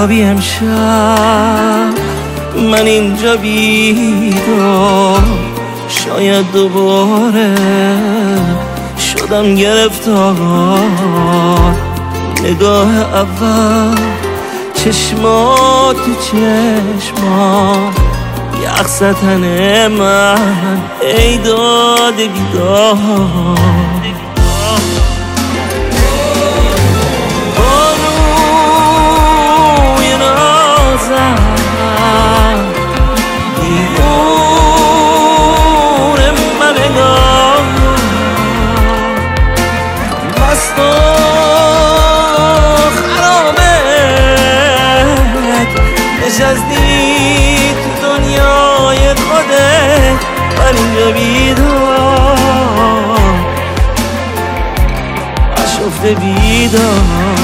خوابی امشب من اینجا بیدار، شاید دوباره شدم گرفتار. نگاه اول چشمات تو چشمات، یخ زد تن من ای داد بیدار. باروی نازم دیوون من نگاه، مست و خرابت نشستی تو دنیای خودت، من اینجا بیدار آشفته بیدار.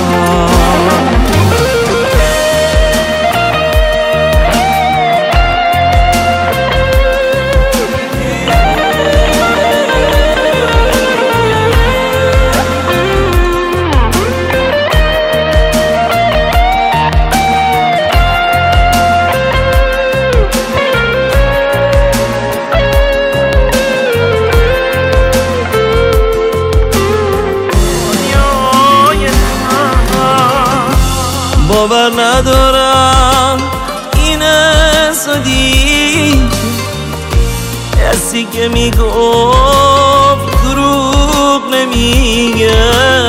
باور ندارم این صدیق، کسی که میگفت دروغ نمیگه.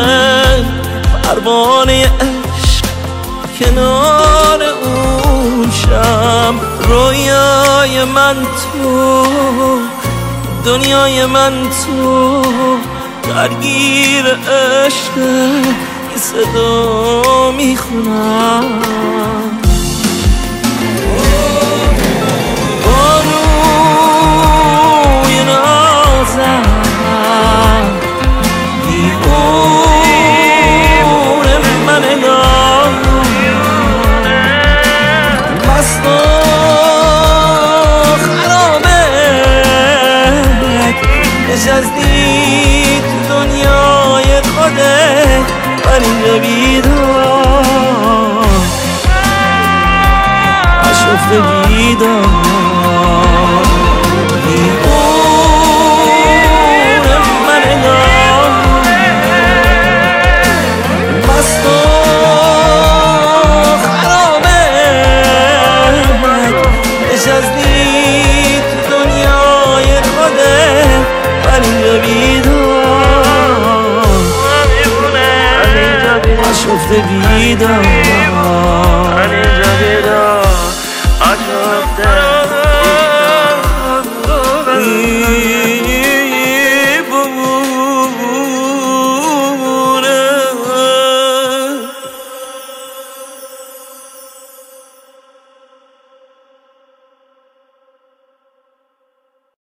پروانه عشق کنار اون شم، رویای من تو دنیای من تو، درگیر عشق این صدا میخونم. باروی نازم دیوون من نگاه، مست و خرابت نشستی تو دنیای خودت، من اینجا بیدار آشفته بیدار. دیوون من نگاه، مست و خرابت نشستی تو دنیای خودت، من اینجا بیدار آشفته بیدار.